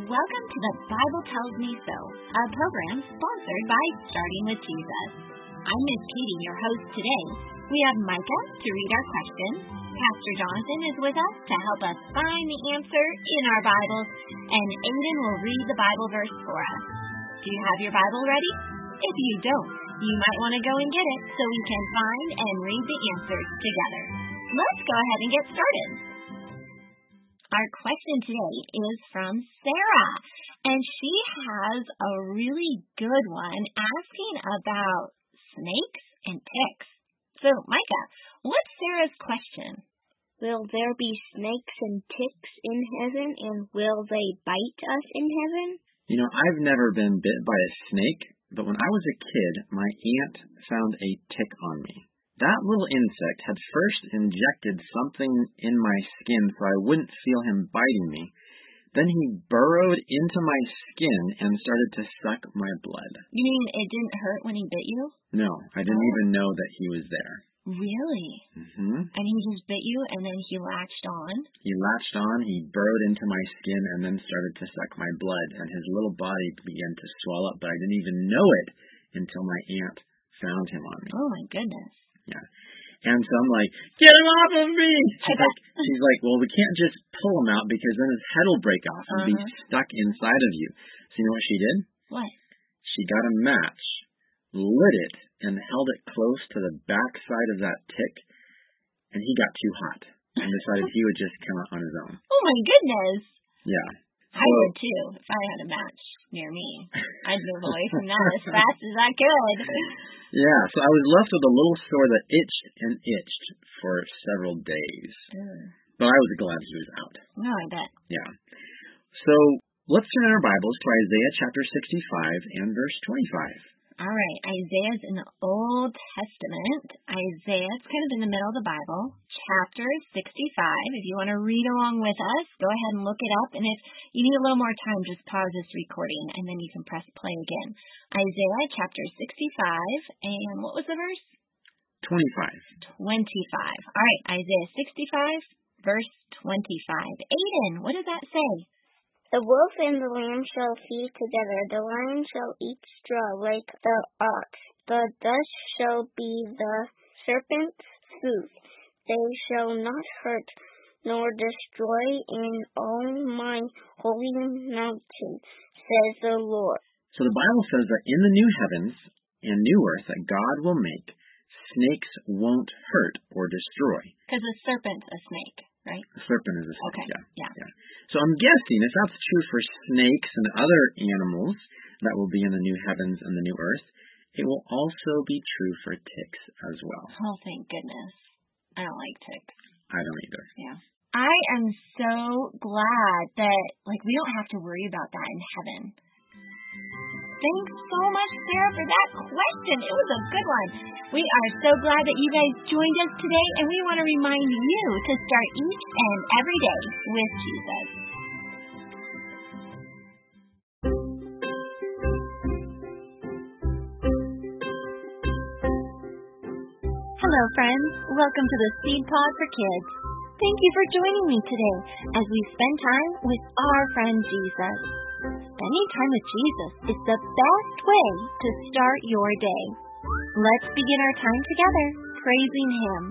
Welcome to the Bible Tells Me So, a program sponsored by Starting with Jesus. I'm Miss Katie, your host today. We have Micah to read our questions. Pastor Jonathan is with us to help us find the answer in our Bibles, and Aiden will read the Bible verse for us. Do you have your Bible ready? If you don't, you might want to go and get it so we can find and read the answers together. Let's go ahead and get started. Our question today is from Sarah, and she has a really good one asking about snakes and ticks. So, Micah, what's Sarah's question? Will there be snakes and ticks in heaven, and will they bite us in heaven? You know, I've never been bit by a snake, but when I was a kid, my aunt found a tick on me. That little insect had first injected something in my skin so I wouldn't feel him biting me. Then he burrowed into my skin and started to suck my blood. You mean it didn't hurt when he bit you? No, I didn't even know that he was there. Really? Mm-hmm. And he just bit you and then he latched on? He latched on, he burrowed into my skin, and then started to suck my blood, and his little body began to swell up, but I didn't even know it until my aunt found him on me. Oh, my goodness. Yeah. And so I'm like, get him off of me! She's like, well, we can't just pull him out because then his head will break off and be stuck inside of you. So you know what she did? What? She got a match, lit it, and held it close to the back side of that tick, and he got too hot and decided he would just come out on his own. Oh, my goodness. Yeah. I would, too, if I had a match near me. I'd move away from that as fast as I could. Yeah, so I was left with a little sore that itched and itched for several days. But I was glad he was out. No, I bet. Yeah. So let's turn our Bibles to Isaiah chapter 65 and verse 25. All right, Isaiah's in the Old Testament. Isaiah, it's kind of in the middle of the Bible. Chapter 65. If you want to read along with us, go ahead and look it up. And if you need a little more time, just pause this recording, and then you can press play again. Isaiah chapter 65, and what was the verse? 25. 25. All right, Isaiah 65, verse 25. Aiden, what does that say? The wolf and the lamb shall feed together. The lion shall eat straw like the ox. The dust shall be the serpent's food. They shall not hurt nor destroy in all my holy mountain, says the Lord. So the Bible says that in the new heavens and new earth that God will make, snakes won't hurt or destroy. Because a serpent's a snake, right? A serpent is a snake, okay. Yeah. So I'm guessing if that's true for snakes and other animals that will be in the new heavens and the new earth, it will also be true for ticks as well. Oh, thank goodness. I don't like ticks. I don't either. Yeah. I am so glad that, we don't have to worry about that in heaven. Thanks so much, Sarah, for that question. It was a good one. We are so glad that you guys joined us today, and we want to remind you to start each and every day with Jesus. Hello, friends. Welcome to the Seed Pod for Kids. Thank you for joining me today as we spend time with our friend Jesus. Spending time with Jesus is the best way to start your day. Let's begin our time together praising Him.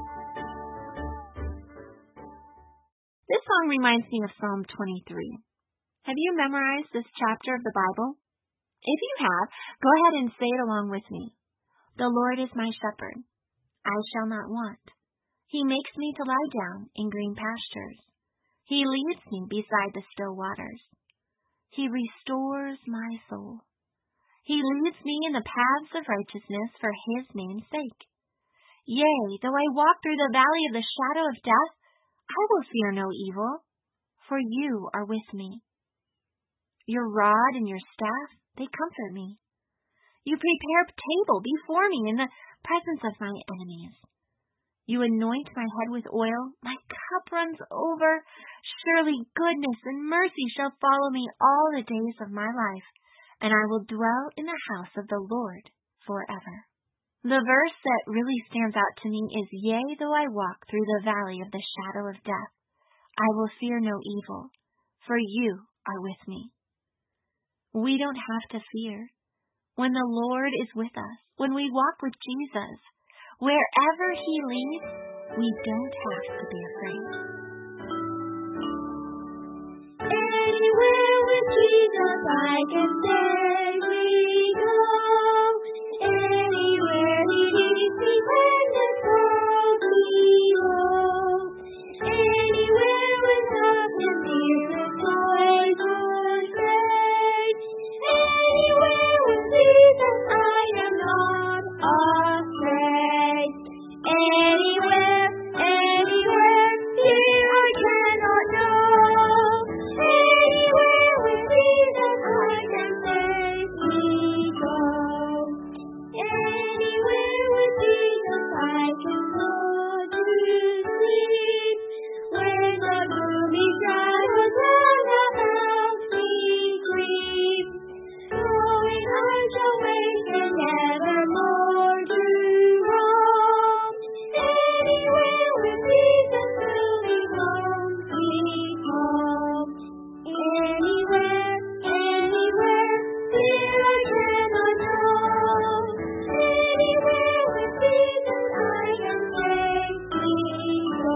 This song reminds me of Psalm 23. Have you memorized this chapter of the Bible? If you have, go ahead and say it along with me. The Lord is my shepherd. I shall not want. He makes me to lie down in green pastures. He leads me beside the still waters. He restores my soul. He leads me in the paths of righteousness for His name's sake. Yea, though I walk through the valley of the shadow of death, I will fear no evil, for you are with me. Your rod and your staff, they comfort me. You prepare a table before me in the presence of my enemies. You anoint my head with oil, my cup runs over. Surely goodness and mercy shall follow me all the days of my life, and I will dwell in the house of the Lord forever. The verse that really stands out to me is, Yea, though I walk through the valley of the shadow of death, I will fear no evil, for you are with me. We don't have to fear. When the Lord is with us, when we walk with Jesus, wherever He leads, we don't have to be afraid. Anywhere with Jesus I can safely go. Anywhere He leads me when this world below. Anywhere with love and peace and joy would make. Anywhere with Jesus I am not afraid. Anywhere, here I cannot know. Anywhere with Jesus I can safely go. Anywhere with Jesus I can go to sleep. Where the gloomy shadows round about me creep. Knowing I shall wake and nevermore to roam. Anywhere with Jesus will be home, sweet home. Anywhere, here I cannot know. Anywhere with Jesus I can safely go.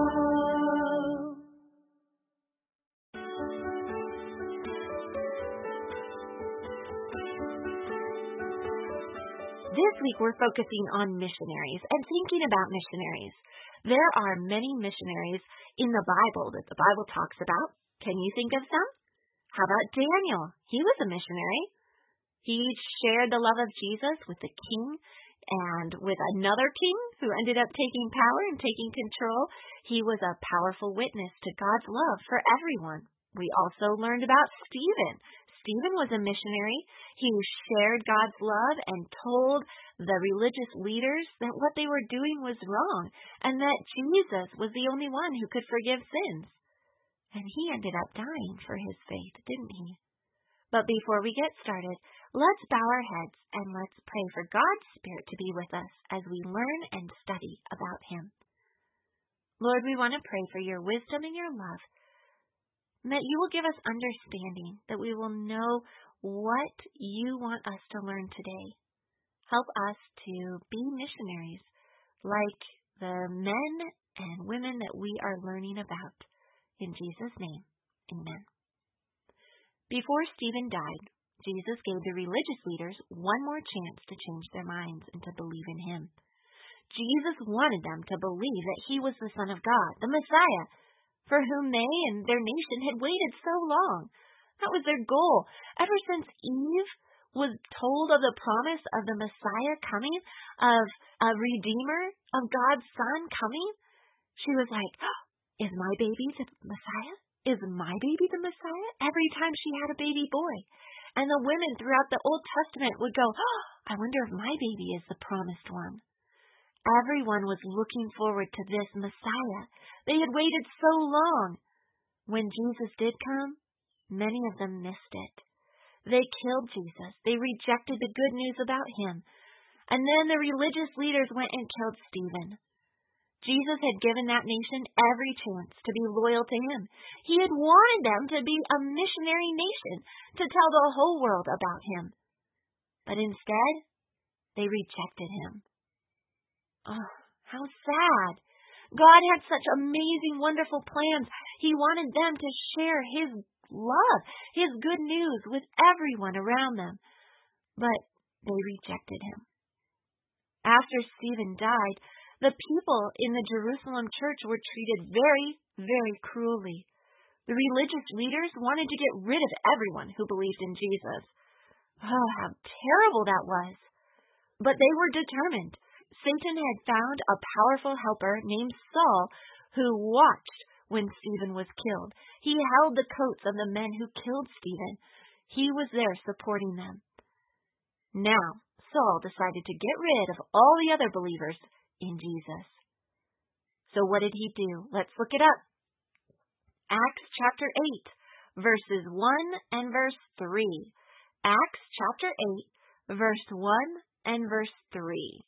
This week we're focusing on missionaries and thinking about missionaries. There are many missionaries in the Bible that the Bible talks about. Can you think of some? How about Daniel? He was a missionary. He shared the love of Jesus with the king and with another king who ended up taking power and taking control. He was a powerful witness to God's love for everyone. We also learned about Stephen. Stephen was a missionary. He shared God's love and told the religious leaders that what they were doing was wrong and that Jesus was the only one who could forgive sins. And he ended up dying for his faith, didn't he? But before we get started, let's bow our heads and let's pray for God's Spirit to be with us as we learn and study about Him. Lord, we want to pray for your wisdom and your love, and that you will give us understanding, that we will know what you want us to learn today. Help us to be missionaries like the men and women that we are learning about. In Jesus' name, amen. Before Stephen died, Jesus gave the religious leaders one more chance to change their minds and to believe in Him. Jesus wanted them to believe that He was the Son of God, the Messiah, for whom they and their nation had waited so long. That was their goal. Ever since Eve was told of the promise of the Messiah coming, of a Redeemer, of God's Son coming, she was like, oh, is my baby the Messiah? Is my baby the Messiah? Every time she had a baby boy. And the women throughout the Old Testament would go, oh, I wonder if my baby is the promised one. Everyone was looking forward to this Messiah. They had waited so long. When Jesus did come, many of them missed it. They killed Jesus. They rejected the good news about Him. And then the religious leaders went and killed Stephen. Jesus had given that nation every chance to be loyal to Him. He had wanted them to be a missionary nation, to tell the whole world about Him. But instead, they rejected Him. Oh, how sad. God had such amazing, wonderful plans. He wanted them to share His love, His good news with everyone around them. But they rejected Him. After Stephen died, the people in the Jerusalem church were treated very, very cruelly. The religious leaders wanted to get rid of everyone who believed in Jesus. Oh, how terrible that was. But they were determined. Satan had found a powerful helper named Saul who watched when Stephen was killed. He held the coats of the men who killed Stephen. He was there supporting them. Now, Saul decided to get rid of all the other believers in Jesus. So what did he do? Let's look it up. Acts chapter 8, verses 1 and verse 3. Acts chapter 8, verse 1 and verse 3.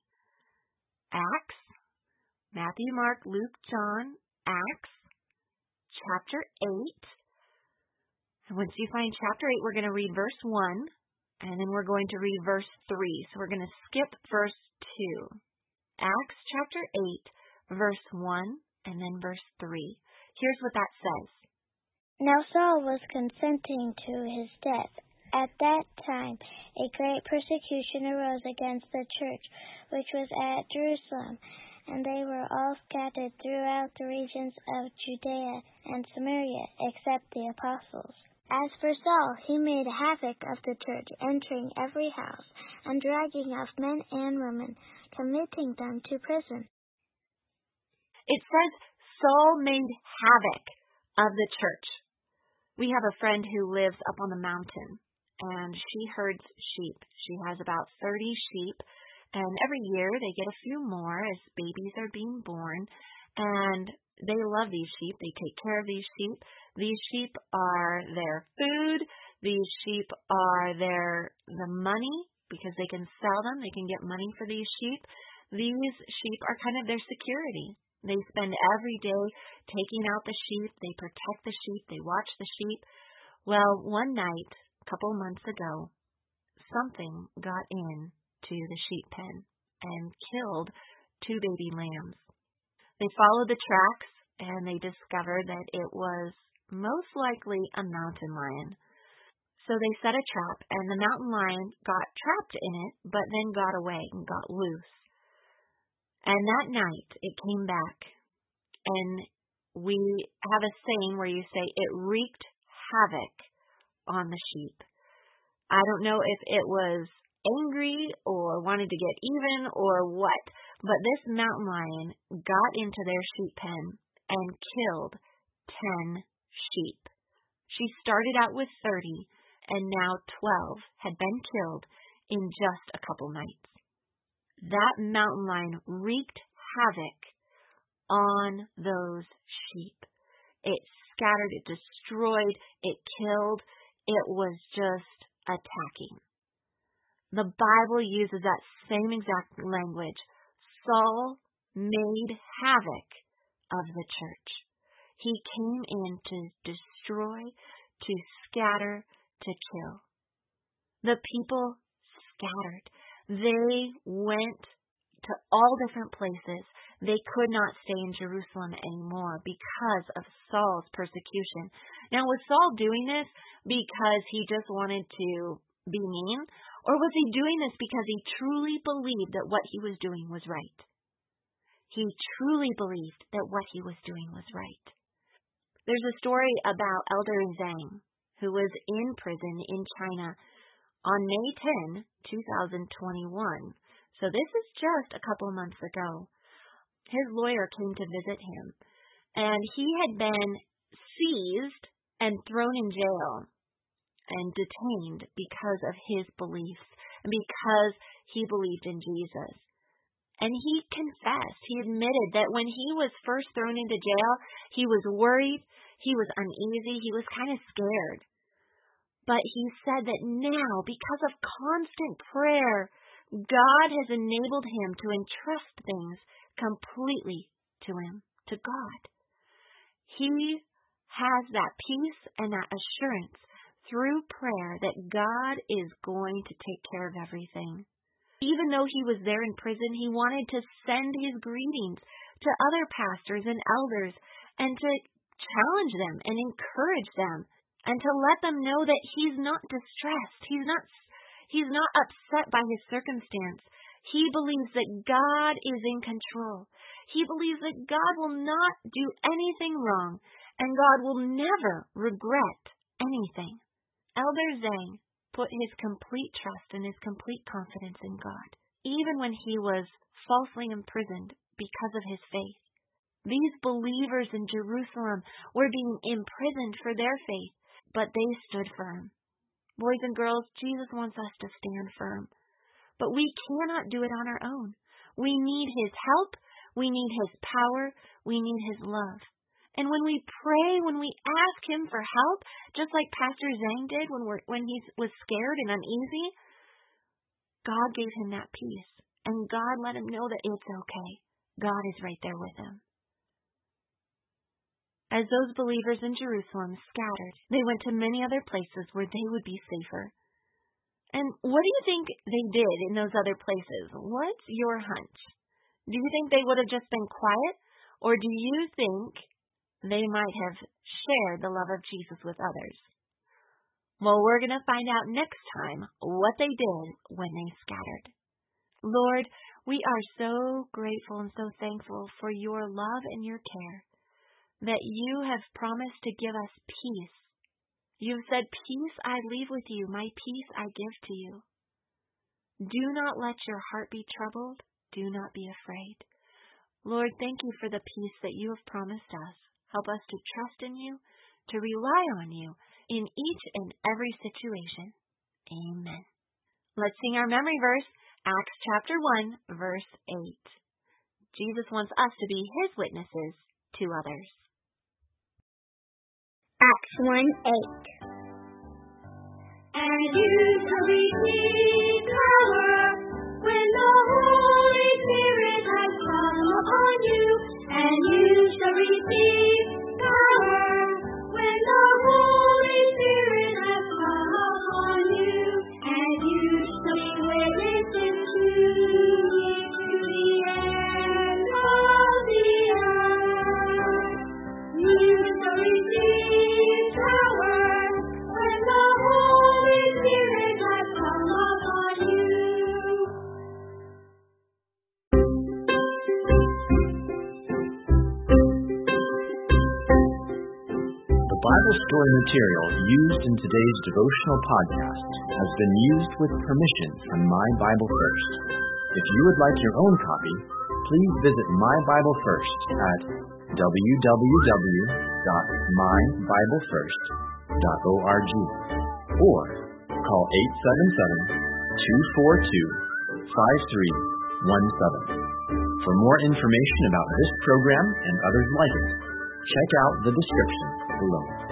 Acts, Matthew, Mark, Luke, John, Acts, chapter 8. And once you find chapter 8, we're going to read verse 1, and then we're going to read verse 3. So we're going to skip verse 2. Acts chapter 8, verse 1, and then verse 3. Here's what that says. Now Saul was consenting to his death. At that time, a great persecution arose against the church, which was at Jerusalem, and they were all scattered throughout the regions of Judea and Samaria, except the apostles. As for Saul, he made havoc of the church, entering every house, and dragging off men and women, committing them to prison. It says Saul made havoc of the church. We have a friend who lives up on the mountain, and she herds sheep. She has about 30 sheep, and every year they get a few more as babies are being born, and they love these sheep. They take care of these sheep. These sheep are their food. These sheep are the money, because they can sell them. They can get money for these sheep. These sheep are kind of their security. They spend every day taking out the sheep. They protect the sheep. They watch the sheep. Well, one night, a couple months ago, something got in to the sheep pen and killed 2 baby lambs. They followed the tracks, and they discovered that it was most likely a mountain lion. So they set a trap, and the mountain lion got trapped in it, but then got away and got loose. And that night, it came back, and we have a saying where you say it wreaked havoc on the sheep. I don't know if it was angry or wanted to get even or what, but this mountain lion got into their sheep pen and killed 10 sheep. She started out with 30, and now 12 had been killed in just a couple nights. That mountain lion wreaked havoc on those sheep. It scattered, it destroyed, it killed. It was just attacking. The Bible uses that same exact language. Saul made havoc of the church. He came in to destroy, to scatter, to kill. The people scattered. They went to all different places. They could not stay in Jerusalem anymore because of Saul's persecution. Now, was Saul doing this because he just wanted to be mean? Or was he doing this because he truly believed that what he was doing was right? He truly believed that what he was doing was right. There's a story about Elder Zhang, who was in prison in China on May 10, 2021. So this is just a couple months ago. His lawyer came to visit him, and he had been seized and thrown in jail and detained because of his beliefs and because he believed in Jesus. And he confessed, he admitted that when he was first thrown into jail, he was worried, he was uneasy, he was kind of scared. But he said that now, because of constant prayer, God has enabled him to entrust things completely to him, to God. He has that peace and that assurance through prayer that God is going to take care of everything. Even though he was there in prison, he wanted to send his greetings to other pastors and elders and to challenge them and encourage them and to let them know that he's not distressed. He's not upset by his circumstance. He believes that God is in control. He believes that God will not do anything wrong and God will never regret anything. Elder Zhang put his complete trust and his complete confidence in God, even when he was falsely imprisoned because of his faith. These believers in Jerusalem were being imprisoned for their faith, but they stood firm. Boys and girls, Jesus wants us to stand firm, but we cannot do it on our own. We need his help, we need his power, we need his love. And when we pray, when we ask him for help, just like Pastor Zhang did when he was scared and uneasy, God gave him that peace. And God let him know that it's okay. God is right there with him. As those believers in Jerusalem scattered, they went to many other places where they would be safer. And what do you think they did in those other places? What's your hunch? Do you think they would have just been quiet? Or do you think they might have shared the love of Jesus with others? Well, we're going to find out next time what they did when they scattered. Lord, we are so grateful and so thankful for your love and your care, that you have promised to give us peace. You've said, peace I leave with you, my peace I give to you. Do not let your heart be troubled. Do not be afraid. Lord, thank you for the peace that you have promised us. Help us to trust in you, to rely on you in each and every situation. Amen. Let's sing our memory verse, Acts chapter 1, verse 8. Jesus wants us to be his witnesses to others. Acts 1:8. And you shall receive power when the Holy Spirit has come upon you. And you shall receive power when the Holy Spirit has come upon you. And you shall be witnesses to me to the end of the earth. You shall receive power when the Holy Spirit has come upon you. The Bible story material used in today's devotional podcast has been used with permission from My Bible First. If you would like your own copy, please visit My Bible First at www.mybiblefirst.org or call 877-242-5317. For more information about this program and others like it, check out the description below.